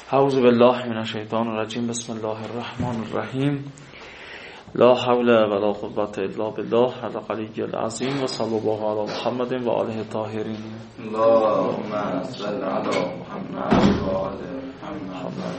اعوذ بالله من الشیطان الرجیم. بسم الله الرحمن الرحیم. لا حول ولا قوة الا بالله العلی العظیم و صلی الله علی محمد و آله الطاهرین. اللهم صل علی محمد و آل محمد.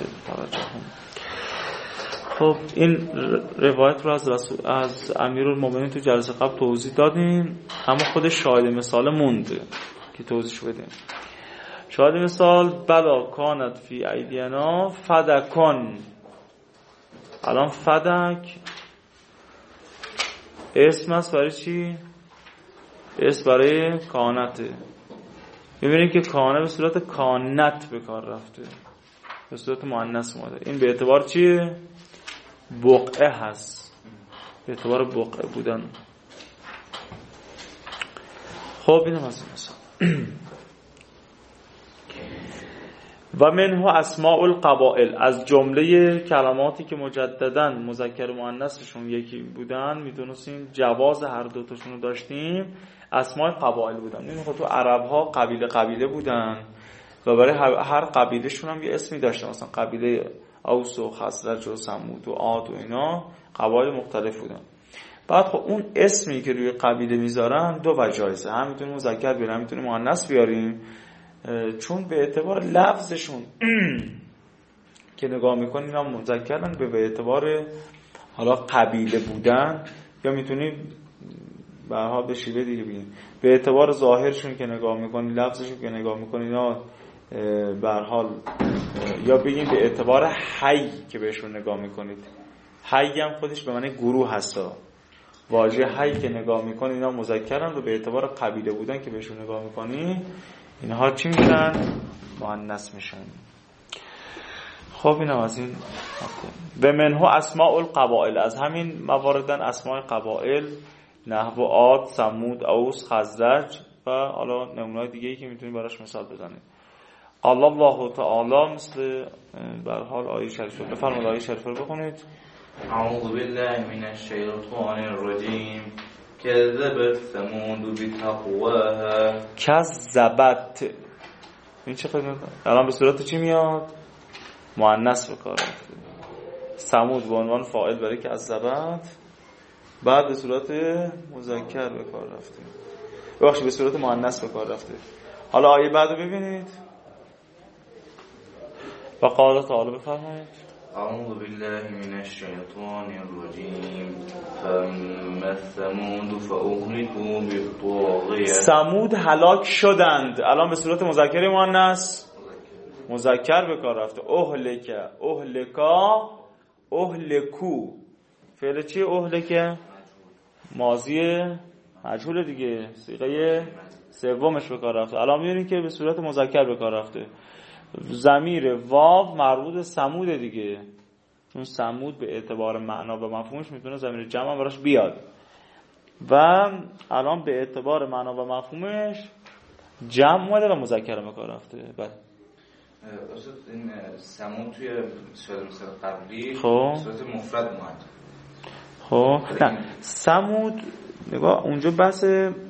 خب این روایت رو از امیرالمومنین تو جلسه قبل توضیح دادیم، اما خود شاهد مثال مونده که توضیحش بدیم. شاهد مثال بلا کانت فی ایدینا فدکن. الان فدک اسم است برای چی؟ اسم برای کانته. ببینید که کانه به صورت کانت به کار رفته، به صورت مؤنث اومده. این به اعتبار چیه؟ بقعه هست، به اعتبار بقعه بودن. خب این هم از مثال. و منه اسماء القبائل، از جمله کلماتی که مجدداً مذکر و مؤنثشون یکی بودن میتونستیم جواز هر دوتاشون رو داشتیم، اسماء قبائل بودن. این خود تو عرب ها قبیله قبیله بودن و برای هر قبیله شون هم یه اسمی داشتن، مثلا قبیله اوس و خزرج و ثمود و عاد و اینا قبایل مختلف بودن. بعد خب اون اسمی که روی قبیله میذارن دو وجایزه، هم میتونیم مذکر بیاریم هم میتونیم مؤنث بیاریم، چون به اعتبار لفظشون که نگاه میکنیم اینا مذکرن، به اعتبار حالا قبیله بودن، یا میتونیم به هر حال به شیوه دیگه بگیم به اعتبار ظاهرشون که نگاه میکنیم، لفظشون که نگاه میکنیم اینا به هر حال، یا بگیم به اعتبار حی که بهشون نگاه میکنید. حی هم خودش به معنی گروه هستا. واژه حی که نگاه میکنید اینا مذکرن و به اعتبار قبیله بودن که بهشون نگاه میکنید اینها چی میشن؟ مؤنث میشن. خب اینم از این. به منه اسماء القبائل، از همین مواردن اسماء قبائل، نحو عاد، ثمود، اوس، خزرج و حالا نمونه‌های دیگه‌ای که میتونید براش مثال بزنید. قال الله تعالی، مثل به هر حال آیه شریفه. بفرمایید آیه شریفه رو بخونید. اعوذ بالله من الشیطان الرجیم. کذبت ثمود بتقواها. کذبت، این چه خیلی الان به صورت چی میاد؟ مؤنث به کار رفته. ثمود به عنوان فاعل برای کذبت، بعد به صورت مذکر به کار رفته، ببخشید به صورت مؤنث به کار رفته. حالا آیه بعد رو ببینید. و قال تعالی، بفرمایید. اعوذ بالله من الشیطان الرجیم. فاما ثمود فاهلكوا بالطاغیه. ثمود هلاک شدند، الان به صورت مذکر مؤنث مذکر به کار رفته. اهلکه، اهلکا، اهلکو. فعل چی؟ اهلکه ماضی مجهول دیگه، صیغه سومش به کار رفته. الان می‌بینید که به صورت مذکر به کار رفته. ضمیر واو مربوط ثمود دیگه، چون ثمود به اعتبار معنا و مفهومش میتونه ضمیر جمع براش بیاد و الان به اعتبار معنا و مفهومش جمع اومده و مذکر به کار رفته. بله استاد این ثمود توی صورت مثال قبلی خب صورت مفرد اومد. خب نه، ثمود نگاه اونجا بحث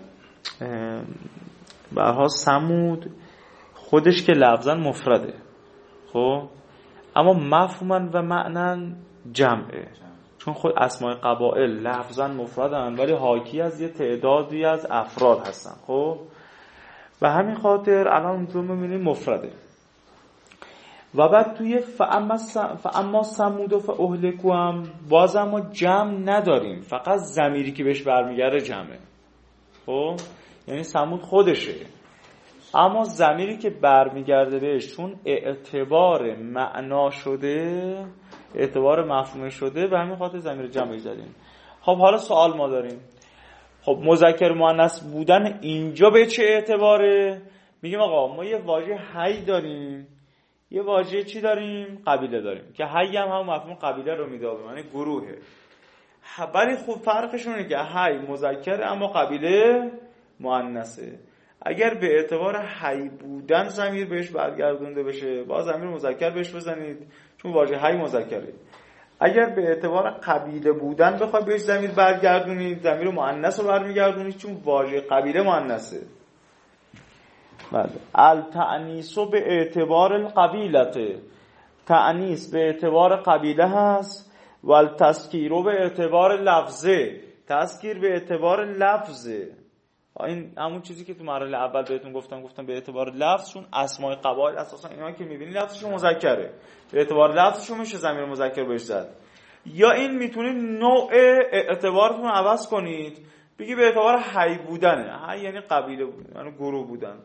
به هر حال ثمود خودش که لفظاً مفرده، خب اما مفهوماً و معناً جمعه، چون خود اسماء قبائل لفظاً مفردن ولی حاکی از یه تعدادی از افراد هستن. خب و همین خاطر الان اونجا می‌بینیم مفرده. و بعد توی فاما ثمود و فاهلکوا هم باز ما جمع نداریم، فقط ضمیری که بهش برمیگرده جمعه. خب یعنی ثمود خودشه، اما ضمیری که برمیگرده بهش چون اعتبار معنا شده، اعتبار مفهوم شده، و همین خاطر ضمیر جمعی زدیم. خب حالا سوال ما داریم، خب مذکر مؤنث بودن اینجا به چه اعتباره؟ میگیم آقا ما یه واژه حی داریم، یه واژه چی داریم؟ قبیله داریم که حی هم مفهوم قبیله رو میده، به معنی گروهه. ولی خب فرقشون اینه که حی مذکره اما قبیله مؤنثه. اگر به اعتبار حی بودن ضمیر بهش برگردونده بشه، با ضمیر مذکر بهش بزنید چون واژه حی مذکره. اگر به اعتبار قبیله بودن بخواد بهش ضمیر برگردونید، ضمیر مؤنث رو برمیگردونید چون واژه قبیله مؤنثه. بله. التأنیس به اعتبار القبیلته، تأنیس به اعتبار قبیله هست. و التذکیر به اعتبار لفظه، تذکیر به اعتبار لفظه. این همون چیزی که تو مرحله اول بهتون گفتم به اعتبار لفظ، چون اسماء قبایل اساسا اینا که میبینی لفظشون مذکره، به اعتبار لفظشون میشه ضمیر مذکر بهش زد. یا این میتونید نوع اعتبارتون عوض کنید، بگی به اعتبار حی بودنه، حی یعنی قبیله بودن، یعنی گروه بودن.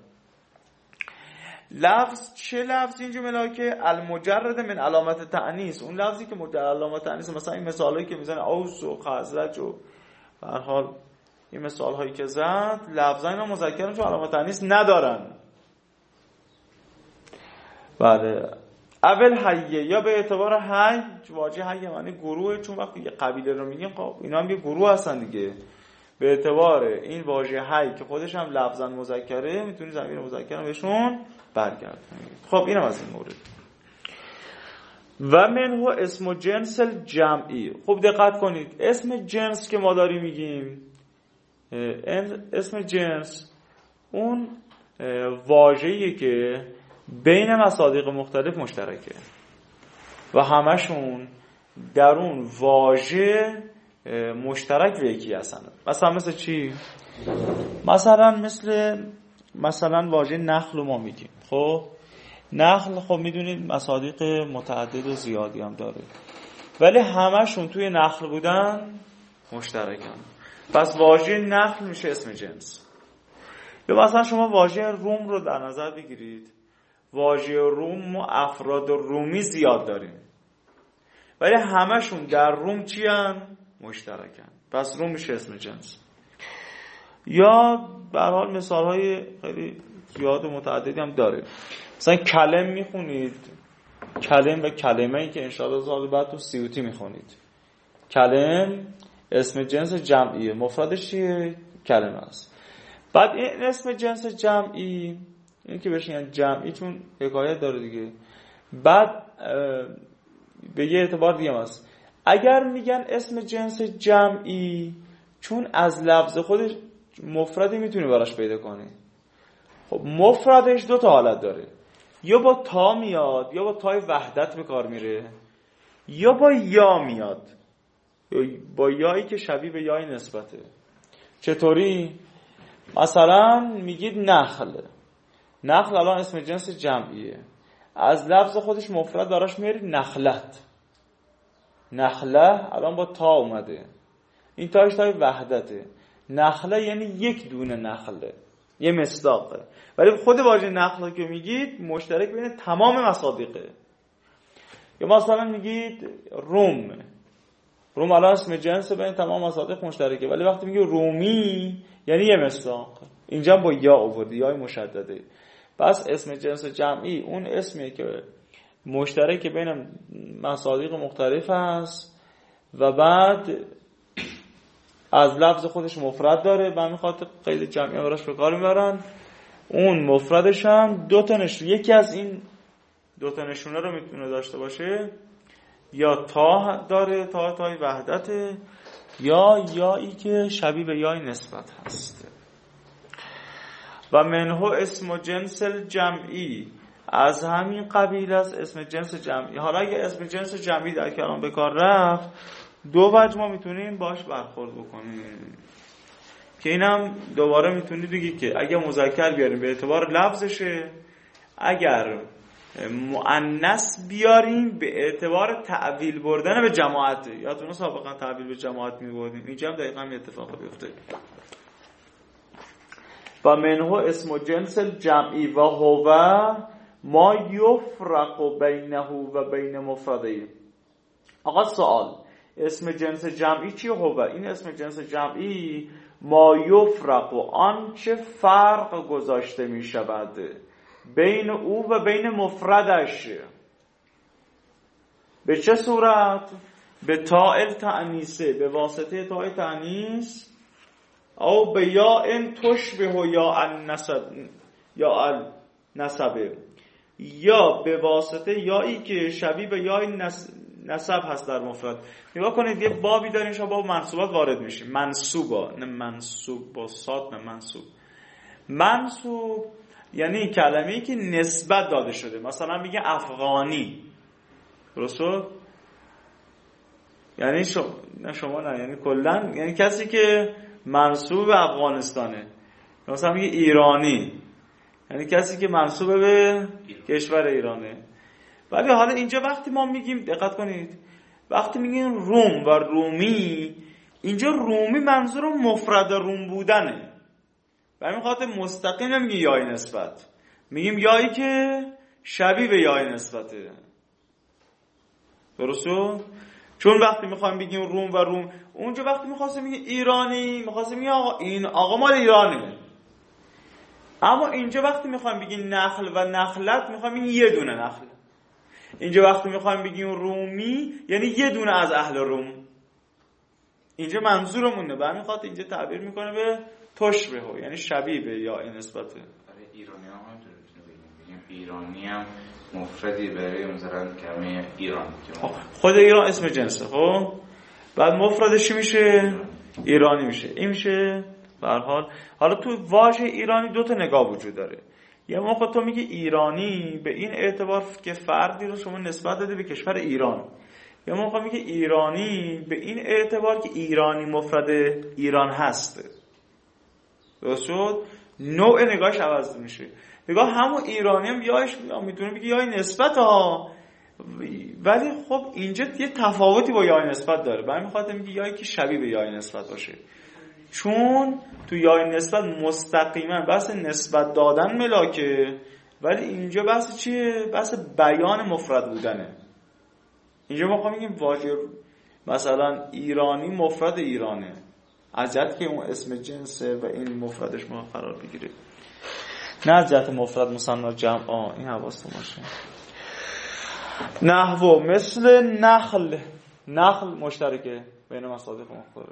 لفظ چه لفظ اینجا ملاکه؟ المجرد من علامت تأنیس، اون لفظی که مجرد علامت تأنیس، مثلا این مثالایی که میزنه اوس و خزرج و به هر حال این مثال هایی که زد، لفظا اینا مذکرن چون علامت تأنیس ندارن. بله. اول حیه، یا به اعتبار حی، واژه حی معنی گروه، چون وقتی یه قبیله رو میگیم خب اینا هم یه گروه هستن دیگه. به اعتبار این واژه حی که خودش هم لفظا مذکره، میتونی ضمیر مذکر بهشون برگردونید. خب اینم از این مورد. و منه اسم جنس الجمعی. خوب دقت کنید، اسم جنس که ما داریم میگیم، اسم جنس اون واژه‌ایه که بین مصادیق مختلف مشترکه و همشون در اون واژه مشترک به یکی هستن. مثل چی؟ مثلا واژه نخل ما میگیم. خب نخل خب میدونید مصادیق متعدد و زیادی هم داره، ولی همشون توی نخل بودن مشترکن. پس واژه نخل میشه اسم جنس. یا مثلا شما واژه روم رو در نظر بگیرید، واژه روم و افراد رومی زیاد داریم، ولی همشون در روم چی هن؟ مشترکن. پس روم میشه اسم جنس. یا به هر حال مثال های خیلی زیاد و متعددی هم داره. مثلا کلم میخونید، کلم و کلمه‌ای که انشاءالله سال بعد تو سیوطی میخونید. کلم اسم جنس جمعیه، مفردش چیه؟ کلمه است. بعد این اسم جنس جمعی، این که بهش میگن جمعی چون حکایت داره دیگه، بعد به یه اعتبار دیگه هست. اگر میگن اسم جنس جمعی، چون از لفظ خودش مفردی میتونی براش پیدا کنی. خب مفردش دو تا حالت داره، یا با تا میاد، یا با تای وحدت به کار میره، یا با یا میاد، با یایی که شبیه به یای نسبته. چطوری؟ مثلا میگید نخل. نخل الان اسم جنس جمعیه، از لفظ خودش مفرد براش میاری نخلت. نخله الان با تا اومده، این تاش تای وحدته. نخله یعنی یک دونه نخله، یه مصداقه. ولی خود واژه نخله که میگید مشترک بین تمام مصادیقه. یا مثلا میگید روم. روم الان اسم جنس بین تمام مصادیق مشترکه، ولی وقتی میگی رومی یعنی یه مصداق. اینجا با یا آورده، یای مشدده. پس اسم جنس جمعی اون اسمیه که مشترک بین مصادیق مختلف هست و بعد از لفظ خودش مفرد داره، به همین خاطر قید جمعی براش به کار میبرن. اون مفردش هم دو تا نشونه، یکی از این دو تا نشونه رو میتونه داشته باشه، یا تا داره، تای وحدته، یا یایی که شبیه به یای نسبت هست. و منه اسم جنس الجمعی، از همین قبیل است اسم جنس جمعی. حالا اگه اسم جنس جمعی در کلام به کار رفت، دو وجه ما میتونیم باش برخورد بکنیم که اینم دوباره میتونید بگید که اگه مذکر بیاریم به اعتبار لفظشه، اگر مؤنث بیاریم به اعتبار تعویل بردن به جماعت. یادتونه سابقا تعویل به جماعت میبردیم، اینجا هم دقیقا یه اتفاق بیفته. و منه اسم جنس الجمعی و هو ما یفرق بینه و بین مفرده. آقا سوال، اسم جنس جمعی چیه؟ هو، این اسم جنس جمعی ما یفرق، آن چه فرق گذاشته می شود بین او و بین مفردش. به چه صورت؟ به تاء تأنیسه، به واسطه تاء تأنیس، او به یا ان تشبه یا النسب، یا النسب، یا به واسطه یایی که شبیه به یای نسب هست در مفرد. نگاه کنید یه بابی داریم، شما باب منصوبات وارد میشیم. منصوبا، نه منصوب با صاد، نه منصوب. منصوب یعنی کلمه‌ای که نسبت داده شده. مثلا میگه افغانی، درسته؟ یعنی شما نه، یعنی کلا یعنی کسی که منسوب به افغانستانه. مثلا میگه ایرانی، یعنی کسی که منسوب به کشور ایرانه. ولی حالا اینجا وقتی ما میگیم، دقت کنید، وقتی میگیم روم و رومی، اینجا رومی منظور مفرد روم بودنه. و همین خاطر مستقیم نمیگه یای نسبت، میگیم یایی که شبیه به یای نسبته. درسته؟ چون وقتی میخوایم بگیم روم و روم، اونجا وقتی میخواستیم بگیم ایرانی، میخواستیم بگیم آقا این آقا مال ایرانه. اما اینجا وقتی میخوایم بگیم نخل و نخلت، میخوایم بگیم یه دونه نخل. اینجا وقتی میخوایم بگیم رومی، یعنی یه دونه از اهل روم. اینجا منظورمونه. به همین خاطر اینجا تعبیر میکنه به تشبه، یعنی شبیه به یا این نسبته. برای ایرانی هم بگیم ایرانی هم مفردی برای مثلا کلمه ایران. خود ایران اسم جنسه، خب بعد مفردش میشه ایرانی میشه. این میشه به هر حال. حالا تو واژه ایرانی دو تا نگاه وجود داره. یه موقع تو میگی ایرانی به این اعتبار که فردی رو شما نسبت داده به کشور ایران، یه موقع میگی ایرانی به این اعتبار که ایرانی مفرد ایران هست. درست شد؟ نوع نگاهش عوض میشه. نگاه همون ایرانی هم یایش میتونه بگی یای نسبت ها، ولی خب اینجا یه تفاوتی با یای نسبت داره. به همین خاطر میگی یایی که شبیه به یای نسبت باشه، چون تو یای نسبت مستقیما بحث نسبت دادن ملاکه، ولی اینجا بحث چیه؟ بحث بیان مفرد بودنه. اینجا ما میگیم واژه مثلا ایرانی مفرد ایرانه، از جهت که اون اسم جنسه و این مفردش ما قرار بگیره، نه از جهت مفرد مثلا جمع. این حواستون باشه. نحو مثل نخل، نخل مشترکه بین مصادف مختلف.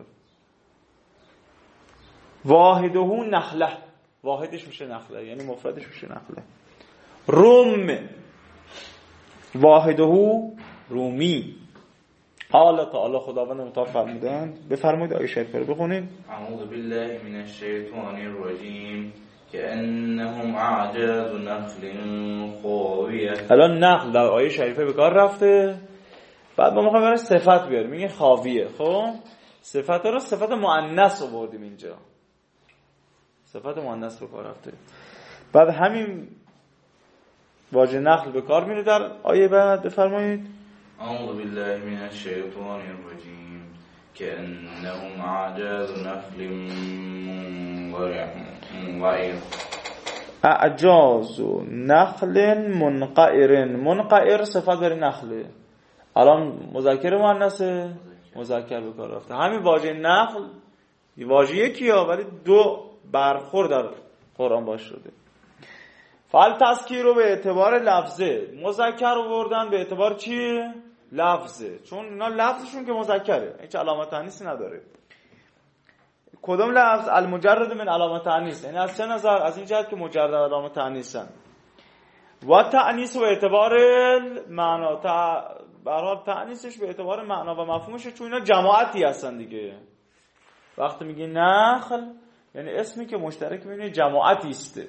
واحده نخله، واحدش میشه نخله، یعنی مفردش میشه نخله. روم، واحده رومی. حالا تعالی خداوند متعال فرمودند، بفرمایید آیه شریفه رو بخونید. اعوذ بالله من الشیطان الرجیم كأنهم اعجاز نخل خاویه. الان نخل در آیه شریفه به کار رفته، بعد ما میخوایم براش صفت بیاریم، میگه خاویه. خب صفت رو صفت مؤنث آوردیم اینجا، صفت مؤنث به کار رفته. بعد همین واژه نخل به کار میره در آیه بعد. بفرمایید. اعوذ بالله من الشیطان الرجیم كأنهم اعجاز نخل منقعر. اعجاز نخل منقعر. منقعر صفت برای نخله. الان مذکر مؤنث، مذکر به کار رفته. همین واژه نخل واژه یکیه ولی دو برخورد در قرآن باش شده. فعل تذکیر رو به اعتبار لفظه، مذکر آوردن به اعتبار چیه؟ لفظه، چون اینا لفظشون که مذکره، هیچ علامت تانیثی نداره. کدوم لفظ؟ المجرد من علامت تانیث، یعنی از چه نظر؟ از این جهت که مجرد علامت تانیثن. و تانیث به اعتبار معنا، به هر حال تانیثش به اعتبار معنا و مفهومشه، چون اینا جماعتی هستن دیگه. وقتی میگی نخل یعنی اسمی که مشترک بین جماعتی است.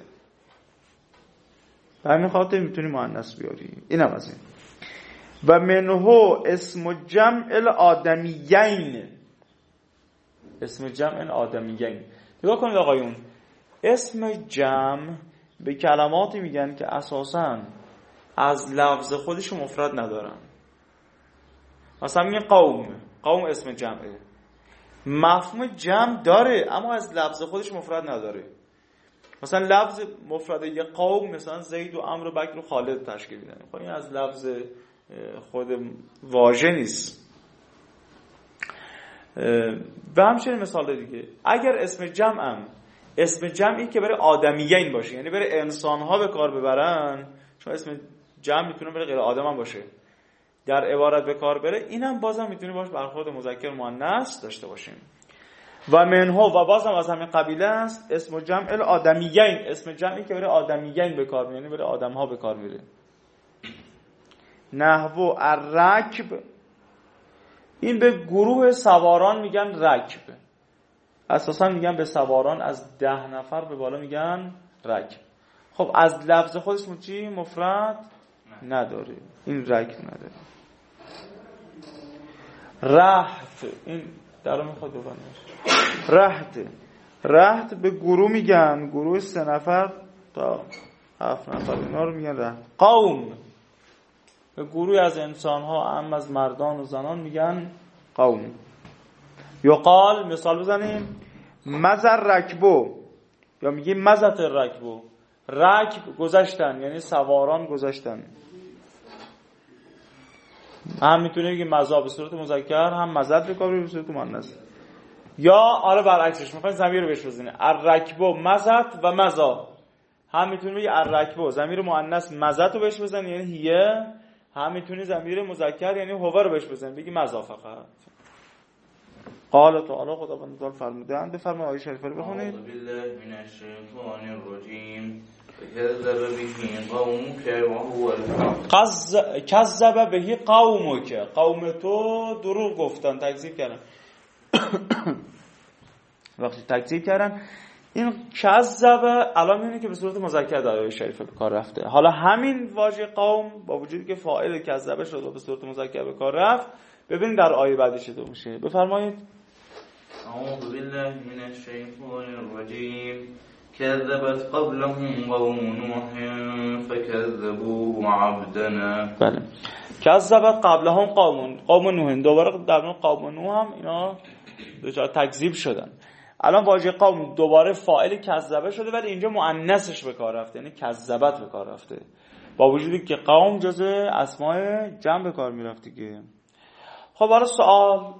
به همین خاطر میتونی مؤنث بیاری. اینم از این. و منه اسم جمع الآدمیین، اسم جمع الآدمیین. نگاه کنید آقایون، اسم جمع به کلماتی میگن که اساساً از لفظ خودش مفرد ندارن. مثلا میگن قوم، قوم اسم جمعه، مفهوم جمع داره اما از لفظ خودش مفرد نداره. مثلا لفظ مفرد یه قوم مثلا زید و عمرو و بکر و خالد تشکیل میدن، خب این از لفظ خود واژه نیست. و همچنین مثال دیگه، اگر اسم جمعم اسم جمعی که برای آدمیین باشه، یعنی برای انسان‌ها به کار ببرن، چون اسم جمع میتونه برای غیر آدم هم باشه، در عبارت به کار بره، اینم بازم میتونه باشه برخورد مذکر مؤنث داشته باشیم. و منه و بازم از همین قبیله است اسم جمع الآدمیین، اسم جمعی که برای آدمیین به کار میره، یعنی برای آدم‌ها به کار میره. نحو الرکب، این به گروه سواران میگن رکب. اساسا میگن به سواران از 10 نفر به بالا میگن رکب. خب از لفظ خودش چی؟ مفرد نداره، این رکب نداره. رهط، این در میخواد ببنش. رهط به گروه میگن، گروه 3 نفر تا 7 نفر اینا رو میگن رهط. قوم به گروه از انسان ها، هم از مردان و زنان میگن قوم. یقال، مثال بزنیم، مزر رکبو، یا میگیم مزت رکبو. رکب گذشتن، یعنی سواران گذشتن. هم میتونه بگیم مزا به صورت مذکر، هم مزد به کار به صورت مؤنث. یا آره برعکسش، میخواین ضمیر رو بهش بزنید، الرکبو مزت و مزا. هم میتونه بگی الرکبو ضمیر مؤنث مزت رو بهش بزنید یعنی هیه، هم میتونی ضمیر مذکر یعنی هو رو بهش بزنید بگی مزا فقط. قال تعالی، خداوند تعالی فرمودند، بفرمایید آیه شریفه رو بخونید. اعوذ بالله من الشیطان الرجیم کذب به قومک وهو الحق. کذب به قومک، قوم تو دروغ گفتن، تکذیب کردن. وقتی تکذیب کردن، این کذب الان میبینید که به صورت مذکر در آیه شریفه به کار رفته. حالا همین واژه قوم با وجودی که فاعل کذب شد و به صورت مذکر به کار رفت، ببینید در آیه بعدی چطور میشه. بفرمایید. اعوذ بالله من الشیطان الرجیم كذبت قبلهم قوم نوح فكذبوا عبدنا. بله، کذبت قبلهم قوم نوح. دوباره در مورد قوم نوح هم اینا دچار تکذیب شدن. الان واژه قوم دوباره فاعل کذبه شده ولی اینجا مؤنثش به کار رفته، یعنی کذبت به کار رفته، با وجودی که قوم جزء اسماء جمع به کار میرفت دیگه. خب برای سوال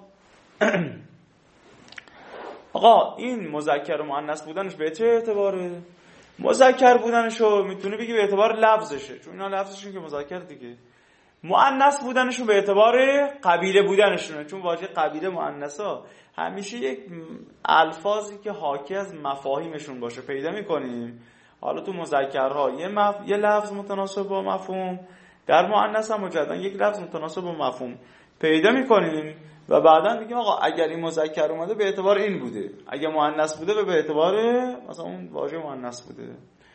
آقا این مذکر و مؤنث بودنش به چه اعتباره؟ مذکر بودنشو میتونه بگی به اعتبار لفظشه، چون اینا لفظشون که مذکر دیگه. مؤنث بودنشو به اعتبار قبیله بودنشونه، چون واژه قبیله مؤنثا همیشه یک الفاظی که حاکی از مفاهیمشون باشه پیدا میکنیم. حالا تو مذکرها یه لفظ متناسب با مفهوم، در مؤنث هم مجددا یک لفظ متناسب با مفهوم پیدا میکنیم و بعدا میگیم آقا اگر این مذکر اومده به اعتبار این بوده، اگر مؤنث بوده به اعتبار مثلا اون واژه مؤنث بوده.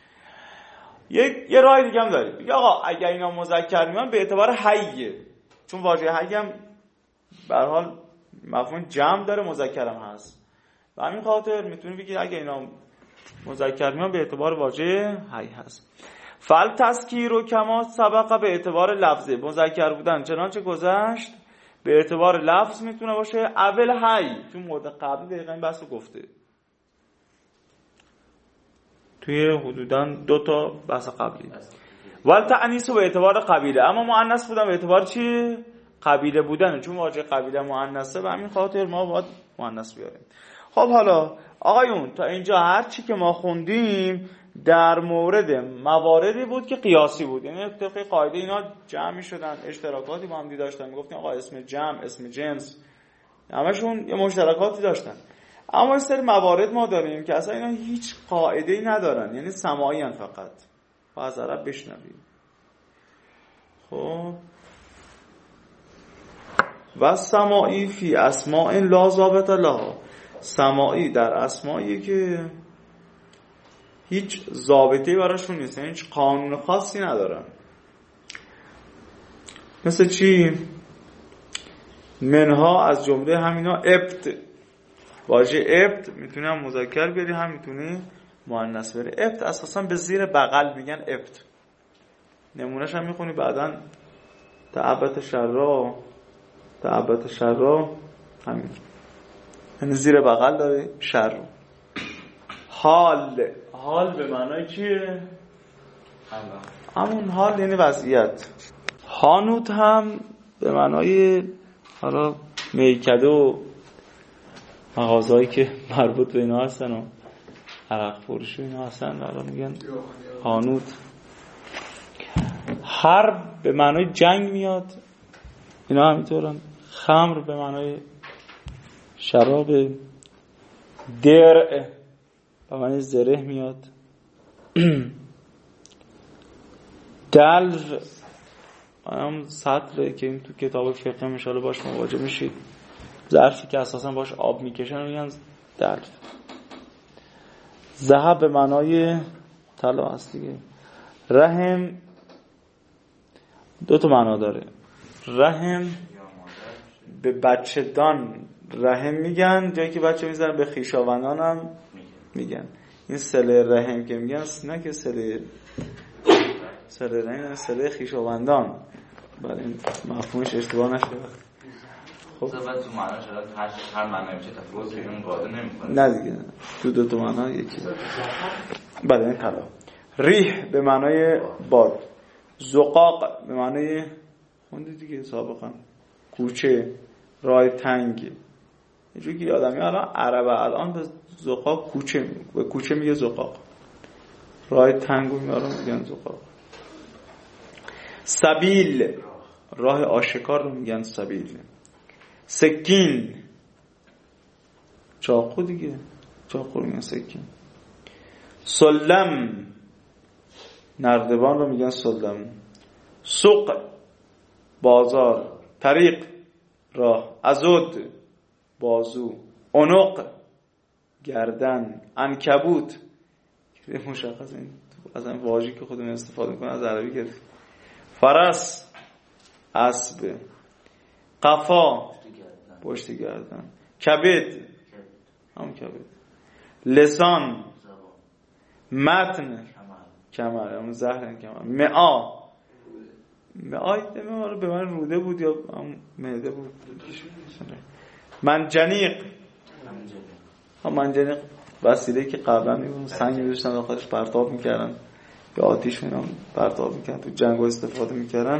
یه راه دیگه هم داریم، میگه آقا اگر اینا مذکر میان به اعتبار حیه، چون واژه حی هم به هر حال مفهوم جمع داره، مذکر هم هست. و همین خاطر میتونی بگی اگر اینا مذکر میان به اعتبار واژه حی هست. فل تذکیر و کما سبق به اعتبار لفظه، مذکر بودن چنانچه گذشت به اعتبار لفظ میتونه باشه، اول حی، چون مورد قبلی دقیقا این بحث رو گفته توی حدوداً 2 تا بحث قبلی. ول تأنیث به اعتبار قبیله، اما مؤنث بودن به اعتبار چی؟ قبیله بودن، چون واژه قبیله مؤنثه، به همین خاطر ما باید مؤنث بیاریم. خب حالا آقایون تا اینجا هر چی که ما خوندیم در مورد مواردی بود که قیاسی بود، یعنی طبق قاعده اینا جمع شدن، اشتراکاتی با هم داشتن، میگفتیم آقا اسم جمع، اسم جنس، همشون یه مشترکاتی داشتن. اما این سری موارد ما داریم که اصلا اینا هیچ قاعده‌ای ندارن، یعنی سماعی ان فقط و از عرب بشنویم. خب و سماعی فی اسماء لا ضابط لها، سماعی در اسمایی که هیچ ضابطه‌ای براشون نیست، یعنی هیچ قانون خاصی ندارن. مثل چی؟ منها از جمله همینا ابت، واژه ابت میتونه هم مذکر بیاری هم میتونه مؤنث بیاری. ابت اساسا به زیر بغل میگن ابت، نمونهش هم میخونی بعداً تعبت شرا همین، یعنی زیر بغل داره شر. حال به معنای چیه؟ همون حال یعنی وضعیت. حانوت هم به معنای حالا میکده و مغازهایی که مربوط به اینا هستن و عرق فروشی اینا هستن، حالا میگن حانوت. حرب به معنای جنگ میاد، اینا همینطورن. خمر به معنای شراب. درع به معنای زره میاد. دلو هم سطره که این تو کتاب فقه مشاله باش مواجه میشید، ظرفی که اساسا باش آب میکشن میگن دلو. ذهب به معنای طلا هست دیگه. رحم دو تا معنا داره. رحم به بچه دان رحم میگن، جایی که بچه میذارن، به خویشاوندان هم میگن. این صله رحم که میگن نه که صله رحم، صله خویشاوندان. بله این مفهومش اشتباه نشه. خب تو معنا شد هر معنی میشه تفاوت اون قاعده نمیکنه. نه دیگه دو تا معنا یکی. بله این طلا. ریح به معنای باد، زقاق به معنای خوندی دیگه سابقا کوچه، راه تنگ. اینجوری که آدمی الان عربه الان به زقاق کوچه، به کوچه میگه زقاق، راه تنگو میگن زقاق. سبیل راه آشکار رو میگن سبیل. سکین چاقو دیگه، چاقو رو میگن سکین. سلم نردبان رو میگن سلم. سوق بازار، طریق راه، عضد بازو، عنق گردن، عنکبوت مشخص. این از این واژه‌ای که خودمون استفاده می‌کنیم از عربی گرفت. فرس اسب، قفا پشت گردن، کبد هم کبد، لسان متن کمر هم زهر کمر، معای رو به من روده بود یا معده بود. منجنیق منجنیق وسیله‌ای که قبلا می‌بودن سنگ می‌ذاشتن داخلش پرتاب می‌کردن یا آتش می‌نام پرتاب می‌کردن، تو جنگ استفاده می‌کردن.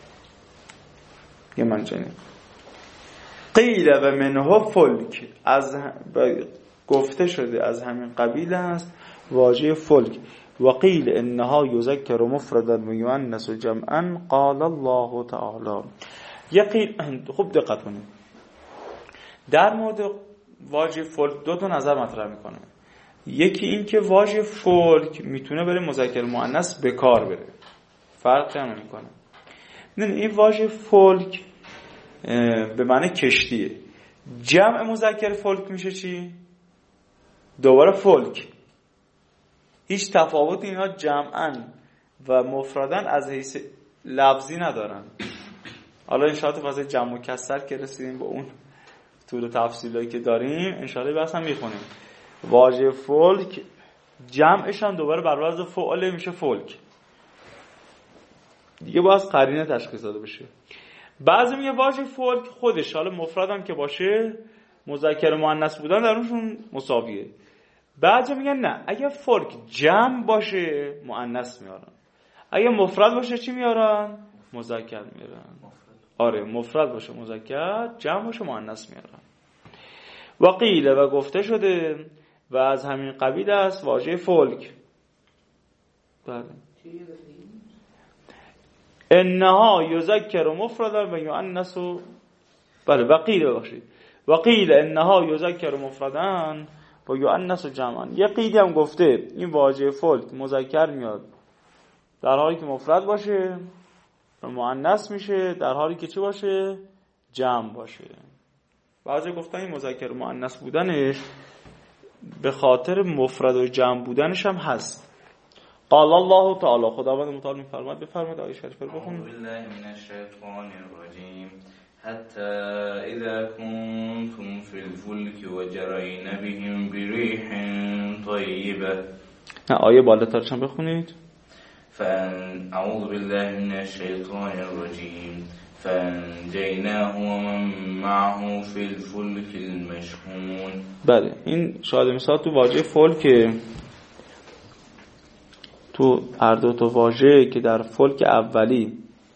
یه منجنیق. قیل و منه فلک، از گفته شده از همین قبیل است واژه فلک. و قیل انها یذکر مفردا و یؤنث جمعا قال الله تعالی. یقین خوب دقت کنید در مورد واژه فلک دو تا نظر مطرح میکنه. یکی این که واژه فلک میتونه برای مذکر مؤنث به کار بره، فرقی هم نمیکنه. این واژه فلک به معنی کشتیه. جمع مذکر فلک میشه چی؟ دوباره فلک. هیچ تفاوت اینا جمعاً و مفرداً از حیث لفظی ندارن. حالا ان شاء الله واسه جمع و کسر که رسیدیم با اون طول تفصیلی که داریم ان شاء الله بحث هم میخونیم. واژه فلک جمعش هم دوباره بر وزن فعل میشه فلک. دیگه باز قرینه تشخیص داده بشه. بعضی میگه واژه فلک خودش حالا مفردم که باشه مذکر مؤنث بودن درونشون مساویه. بعضی میگن نه، اگه فلک جمع باشه مؤنث میارن، اگه مفرد باشه چی میارن؟ مذکر میارن. آره مفرد باشه مذکر، جمع باشه مؤنث میارن. و قیل و گفته شده و از همین قبیل است واژه فلک. بله انها یذکر مفردا و یؤنث. بله و قیل باشید و قیل انها یذکر مفردا و یؤنث جمعا. یه قیدی هم گفته این واژه فلک مذکر میاد در حالی که مفرد باشه و مؤنث میشه در حالی که چی باشه؟ جمع باشه. بعضی گفتن این مذکر مؤنث بودنش به خاطر مفرد و جمع بودنش هم هست. قال الله تعالی، خداوند متعال میفرماید، بفرمایید آیه شریفه رو بخونید. اعوذ بالله من الشیطان الرجیم حتی اذا كنتم في الفلك وجرين بهم بريح طيبة. آیه بالاترش هم بخونید. اعوذ بالله من الشیطان الرجیم فانجیناه ومن معه في الفلك المشحون. بله این شاهد مثال تو واژه فلک، تو هر دو تا واژه که در فلک اولی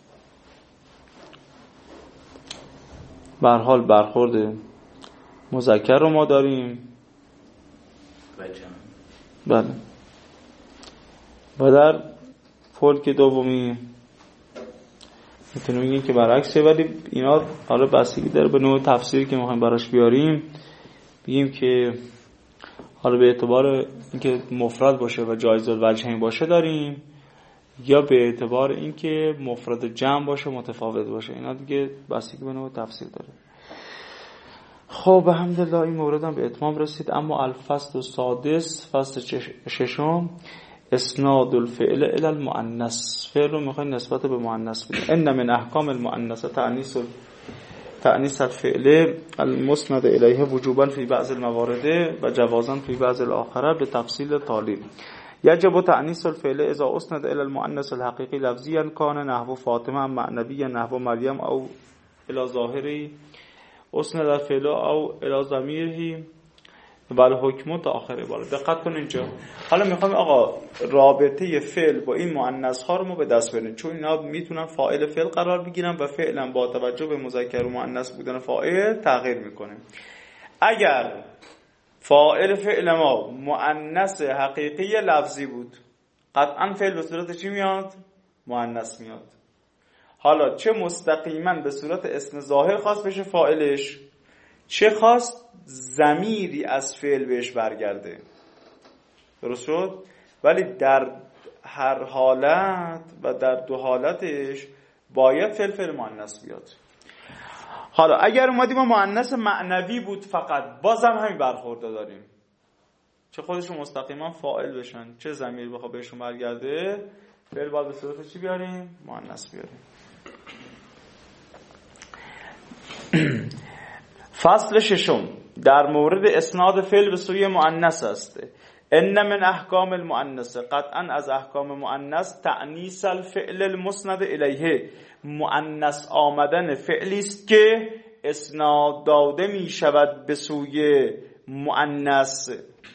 به هر حال برخورد مذکر رو ما داریم بله، و در فلک دومی میتونیم بگیم که برعکسه، ولی اینا حالا بستگی داره به نوع تفسیری که میخوایم براش بیاریم. بگیم که حالا به اعتبار اینکه مفرد باشه و جایز الوجهین باشه داریم، یا به اعتبار اینکه مفرد جمع باشه متفاوت باشه. اینا دیگه بستگی به نوع تفسیر داره. خب الحمدلله این مورد هم به اتمام رسید. اما الفصل السادس، فصل ششم، اسناد الفعل الى المؤنث، فعل رو میخواین نسبت به مؤنث بدین. ان من احکام المؤنثه تأنیث الفعل المسند الیه وجوبا فی بعض الموارد و جوازا فی بعض الاخره به تفصیل تالی. یجب تأنیث الفعل اذا اسند الى المؤنث الحقیقی لفظیا کان نحو فاطمه معنویا نحو مریم او الى ظاهری اسند الفعل او الى ضمیره ولی حکم تا آخر عبارت. دقت کن اینجا. حالا میخوام آقا رابطه فعل با این مؤنث ها رو ما به دست بریم، چون اینا میتونن فاعل فعل قرار بگیرن و فعلا با توجه به مذکر و مؤنث بودن فاعل تغییر میکنه. اگر فاعل فعل ما مؤنث حقیقی لفظی بود، قطعا فعل به صورت چی میاد؟ مؤنث میاد. حالا چه مستقیما به صورت اسم ظاهر خواست بشه فاعلش، چه خواست ضمیری از فعل بهش برگرده. درست شد؟ ولی در هر حالت و در دو حالتش باید فعل مؤنث بیاد. حالا اگر اومدیم ما مؤنث معنوی بود فقط، بازم همین برخورد داریم، چه خودشون مستقیما فاعل بشن چه ضمیر بخواد بهشون برگرده، فعل باید به صورت چی بیاریم؟ مؤنث بیاریم. فصل ششم در مورد اسناد فعل به سوی مؤنث است. ان من احکام المؤنث، قطعا از احکام مؤنث تأنیث الفعل المسند الیه، مؤنث آمدن فعلی است که اسناد داده می شود به سوی مؤنث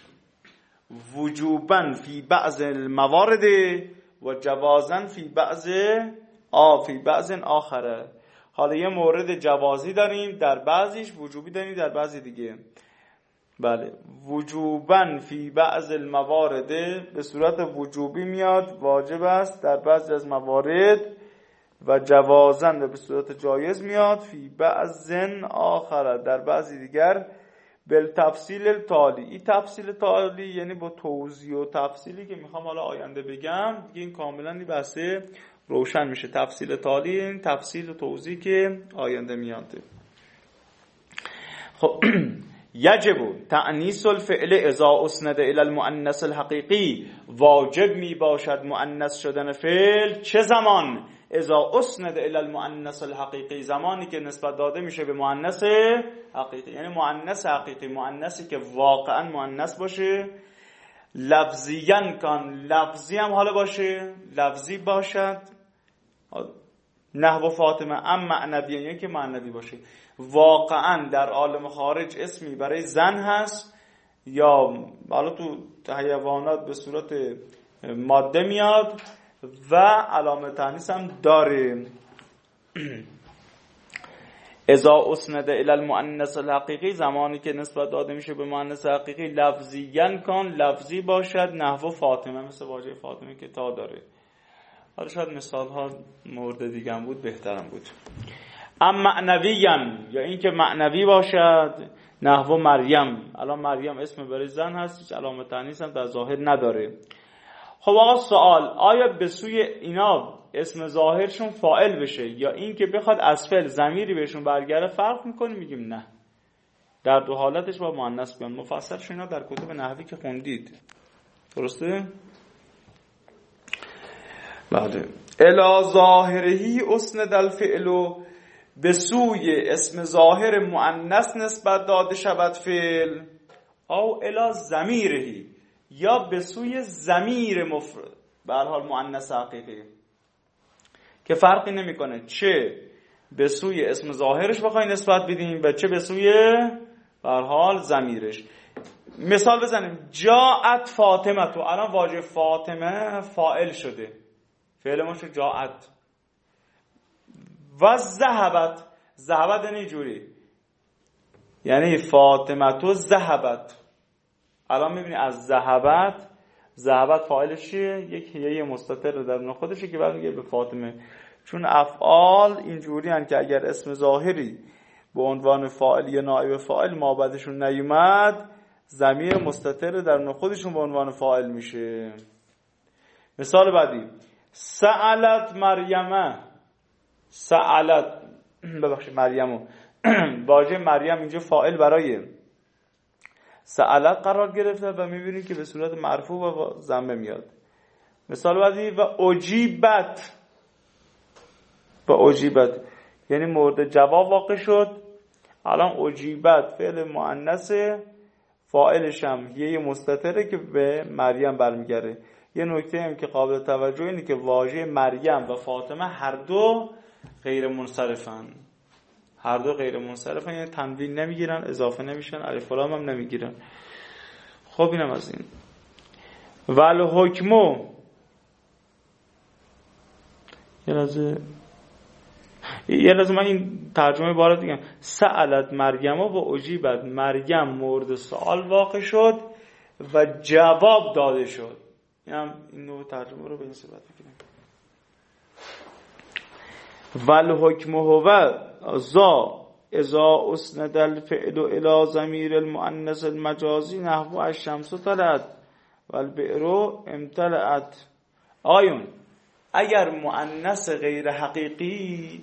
وجوبا فی بعض الموارد و جوازا فی بعض آخره. حالا یه مورد جوازی داریم در بعضیش، وجوبی داریم در بعضی دیگه. بله، وجوباً فی بعض الموارد به صورت وجوبی میاد، واجب است در بعضی از موارد، و جوازاً به صورت جایز میاد فی بعض آخره در بعضی دیگر. بالتفصیل تالی، این تفصیل تالی یعنی با توضیح و تفصیلی که میخوام حالا آینده بگم دیگه، این کاملا این بحثه روشن میشه. تفصیل تالی این تفصیل و توضیح که آینده میاد. خب یجب تأنیث الفعل اذا اسند الى المؤنث الحقیقی، واجب می باشد مؤنث شدن فعل چه زمان؟ اذا اسند الى المؤنث الحقیقی، زمانی که نسبت داده میشه به مؤنث حقیقی، یعنی مؤنث حقیقی، مؤنثی که واقعا مؤنث باشه، لفظیاً کن، لفظی هم حالا باشه، لفظی باشد، نحو فاطمه، ام معنوی یعنی که معنوی باشه، واقعا در عالم خارج اسمی برای زن هست یا حالا تو حیوانات به صورت ماده میاد و علامه تانیث هم داره. اذا اسند الى المؤنث الحقیقی، زمانی که نسبت داده میشه به مؤنث حقیقی، لفظیاً کن، لفظی باشد، نحو فاطمه، مثل واژه فاطمه که تا داره. حالا شاید مثال ها مورد دیگه هم بود بهترم بود. اما معنویاً، یا این که معنوی باشد، نحو مریم، الان مریم اسم برای زن هست، هیچ علامه تانیث هم در ظاهر نداره. خب آقا سوال، آیا به سوی اینا اسم ظاهرشون فاعل بشه یا این که بخواد از فعل ضمیری بهشون برگره فرق میکنه؟ میگیم نه، در دو حالتش با مؤنث بیان. مفصلش اینا در کتب نحوی که خوندید، درسته؟ بعد الی ظاهرهی اسند الفعل، به سوی اسم ظاهر مؤنث نسبت داده شود فعل، او الی ضمیرهی، یا به سوی ضمیر مفرد، به هر حال مؤنث حقیقی، که فرقی نمیکنه چه به سوی اسم ظاهرش بخوای نسبت بدیم و چه به سوی به هر حال ضمیرش. مثال بزنیم، جاءت فاطمه، تو الان واژه فاطمه فاعل شده، فعل ما شد جاءت، و ذهبت، ذهبت یعنی جوری، یعنی فاطمه تو ذهبت. الان میبینی از ذهبت، ذهبت فاعلش چیه؟ یک هیئه مستتر در خودشه که برمیگه به فاطمه. چون افعال اینجوری هن که اگر اسم ظاهری به عنوان فاعل یا نائب فاعل ما بعدشون نیومد، ضمیر مستتر در خودشون به عنوان فاعل میشه. مثال بعدی، سألت مریمه، سألت، ببخشید مریمو، واژه مریم اینجا فاعل برای سألت قرار گرفته و میبینید که به صورت مرفوع و ضمه میاد. مثال بعدی و اجیبت، و اجیبت یعنی مورد جواب واقع شد. الان اجیبت فعل مؤنث، فاعلش هم یه مستتره که به مریم برمیگره. یه نکته هم که قابل توجه اینه که واژه مریم و فاطمه هر دو غیر منصرفن، هر دو غیر منصرفن، یعنی تنوین نمیگیرن، اضافه نمیشن، الف و لام هم نمیگیرن. خب اینم از این. ول حکمو، یه لحظه من این ترجمه عبارت دیگم. سألت مریم و اجیبت، مریم مورد سوال واقع شد و جواب داده شد. این نوع ترجمه رو به این صورت بگیریم. ول حکم هو ذا اذا اسند الفعل الى ضمیر المؤنث المجازی نحو الشمس طلعت والبئر امتلأت. آیون اگر مؤنث غیر حقیقی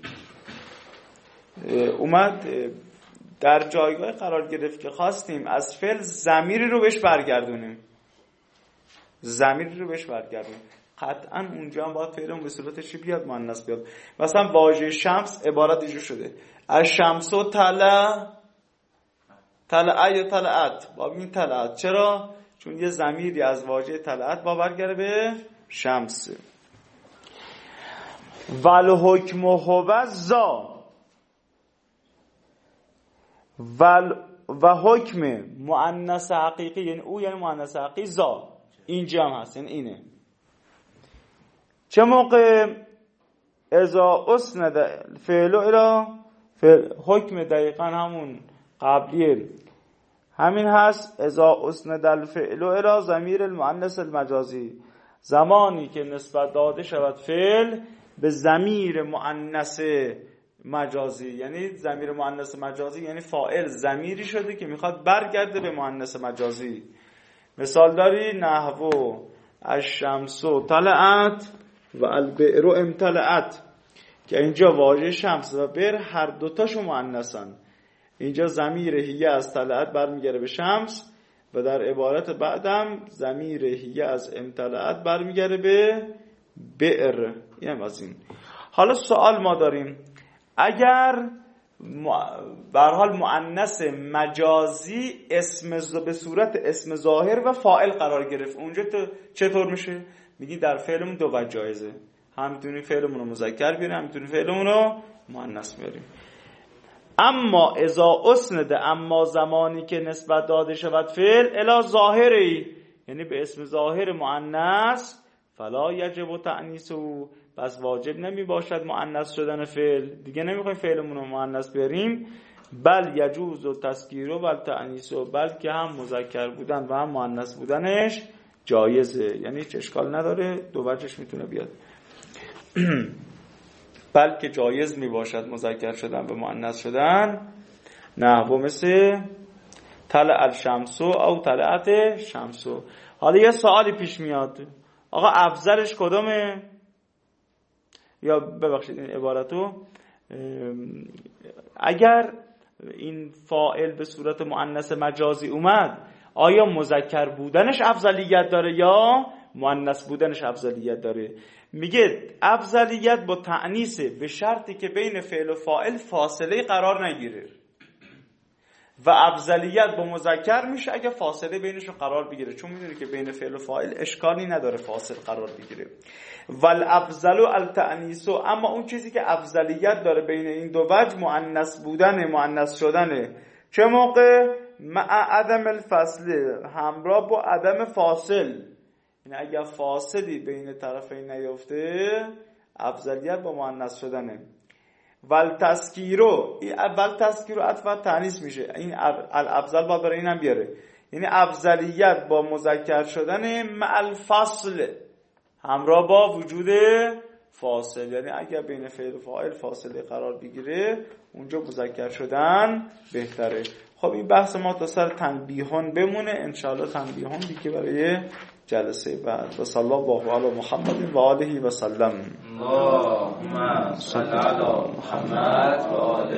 اومد در جایگاه قرار گرفت که خواستیم از فعل ضمیری رو بهش برگردونیم، ضمیری رو بهش برگردونیم، قطعا اونجا هم باید فعلمون به صورت چی بیاد؟ مؤنث بیاد. مثلا واژه شمس عبارت اینجور شده الشمس طلع، طلع یا طلعت، با این طلعت. چرا؟ چون یه ضمیری از واژه طلعت با برگره به شمس. ول حکم هو ذا، و حکم مؤنث حقیقی یعنی او، یعنی مؤنث حقیقی ذا اینجا هم هست، یعنی اینه. چه موقع؟ اذا اسند فعل الی فعل، حکم دقیقا همون قبلیه همین هست. اذا اسند الفعل الی ضمیر المؤنث المجازی، زمانی که نسبت داده شود فعل به ضمیر مؤنث مجازی، یعنی ضمیر مؤنث مجازی یعنی فاعل ضمیری شده که میخواد برگرده به مؤنث مجازی. مثال داری نحو الشمس طلعت و البئر امتلأت، که اینجا واژه شمس و بئر هر دوتاشو مؤنثن. اینجا ضمیر هیه از طلعت برمیگره به شمس و در عبارت بعدم ضمیر هیه از امتلأت برمیگره به بئر. اینم از این. حالا سوال ما داریم، اگر به هر حال مؤنث مجازی به صورت اسم ظاهر و فاعل قرار گرفت، اونجا چطور میشه؟ میگی در فعلمون دو وجه جایزه، هم میتونیم فعلمون رو مذکر بیاریم، هم میتونیم فعلمون رو مؤنث بیاریم. اما اذا اسند، اما زمانی که نسبت داده شود فعل الی ظاهری، یعنی به اسم ظاهر مؤنث، فلا یجب تأنیثه، پس واجب نمی باشد مؤنث شدن فعل. دیگه نمیخوایم فعلمون رو مؤنث بیاریم. بل یجوز و تذکیره و تأنیثه، بلکه هم مذکر بودن و هم مؤنث بودنش جایزه، یعنی هیچ اشکال نداره، دو وجهش میتونه بیاد. بلکه جایز می باشد مذکر شدن به مؤنث شدن، نحو مثل طلع الشمس او طلعت شمس. حالا یه سوالی پیش میاد، آقا افضلش کدومه؟ یا ببخشید این عبارتو، اگر این فاعل به صورت مؤنث مجازی اومد، آیا مذکر بودنش افضلیت داره یا مؤنث بودنش افضلیت داره؟ میگه افضلیت با تأنیث، به شرطی که بین فعل و فاعل فاصله قرار نگیره، و افضلیت با مذکر میشه اگه فاصله بینش رو قرار بگیره، چون میدونی که بین فعل و فاعل اشکالی نداره فاصله قرار بگیره. والافضل التأنیث، اما اون چیزی که افضلیت داره بین این دو وجه مؤنث بودن، مؤنث شدنه. چه موقع؟ مع عدم الفصل، همراه با عدم فاصل، یعنی اگر فاصلی بین طرفین نیفته افضلیت با مؤنث شدنه. والتذکیرو، این اول تذکیر و عطف تأنیث میشه، این الافضل با برای اینم بیاره، یعنی افضلیت با مذکر شدن مع الفصل، همراه با وجود فاصل، یعنی اگر بین فعل و فاعل فاصله قرار بگیره اونجا مذکر شدن بهتره. خب این بحث ما تا سر تنبیهان بمونه، انشاءالله تنبیهان دیگه برای جلسه بعد. و صلی الله علی محمد و آله و سلم. اللهم صل علی محمد و آله